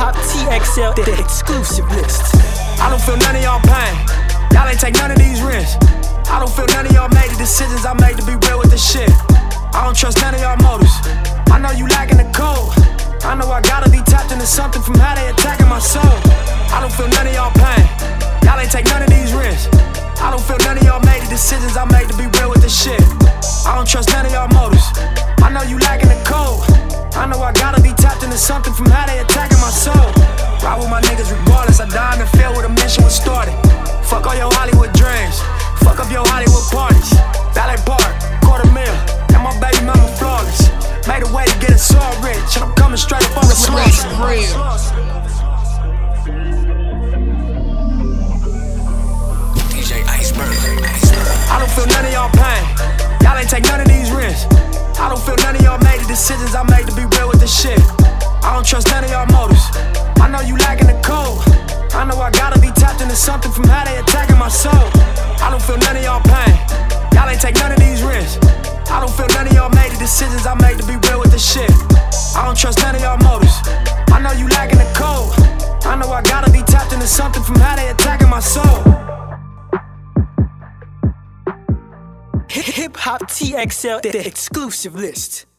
Hop TXL, the exclusive list. I don't feel none of y'all pain. Y'all ain't take none of these risks. I don't feel none of y'all made the decisions I made to be real with this shit. I don't trust none of y'all motives. I know you lacking the code. I know I gotta be tapped into something from how they attacking my soul. I don't feel none of y'all pain. Y'all ain't take none of these risks. I don't feel none of y'all made the decisions I made to be real with this shit. I don't trust none of y'all motives. I know you lacking the code. I know I gotta be tapped into something from how they attacking my soul. Ride with my niggas regardless. I die in the field where the mission was started. Fuck all your Hollywood dreams. Fuck up your Hollywood parties. Ballet Park, $250,000, and my baby mama flawless. Made a way to get us all rich, and I'm coming straight up on the slaughter. DJ Iceberg. I don't feel none of y'all pain. Y'all ain't take none of these risks. I don't feel none of y'all made the decisions I made to be real with this shit. I don't trust none of y'all motives. I know you lacking the code. I know I gotta be tapped into something from how they attacking my soul. I don't feel none of y'all pain. Y'all ain't take none of these risks. I don't feel none of y'all made the decisions I made to be real with this shit. I don't trust none of y'all motives. I know you lacking the code. I know I gotta be tapped into something from how they attacking my soul. Hip Hop TXL, the exclusive list.